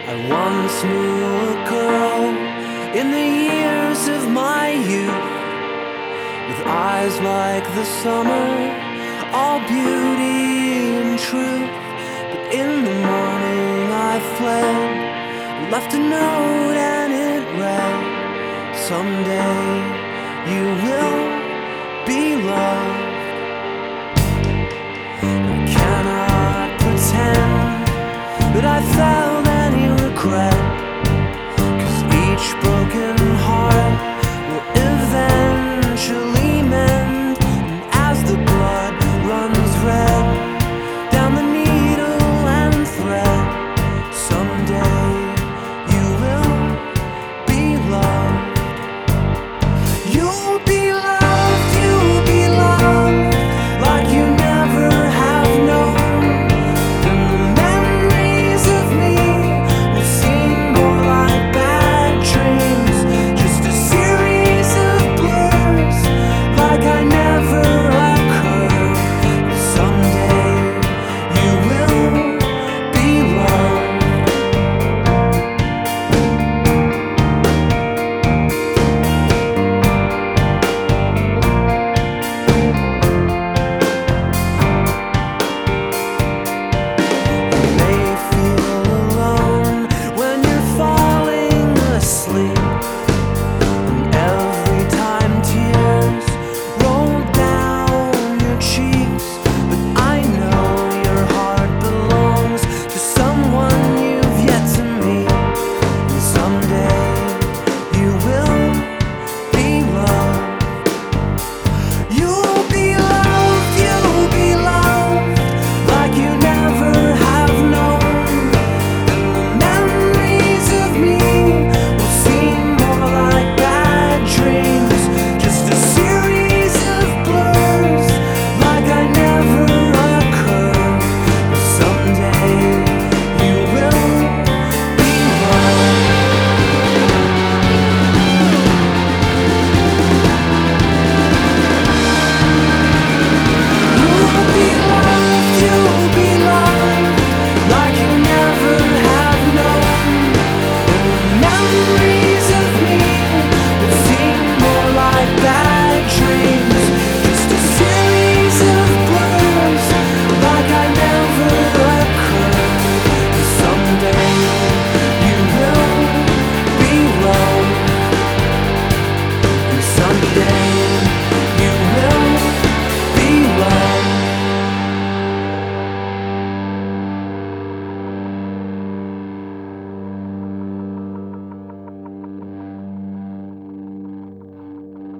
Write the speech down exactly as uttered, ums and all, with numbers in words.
I once knew a girl in the years of my youth, with eyes like the summer, all beauty and truth. But in the morning I fled, left a note and it read, someday you will be loved. I cannot pretend that I felt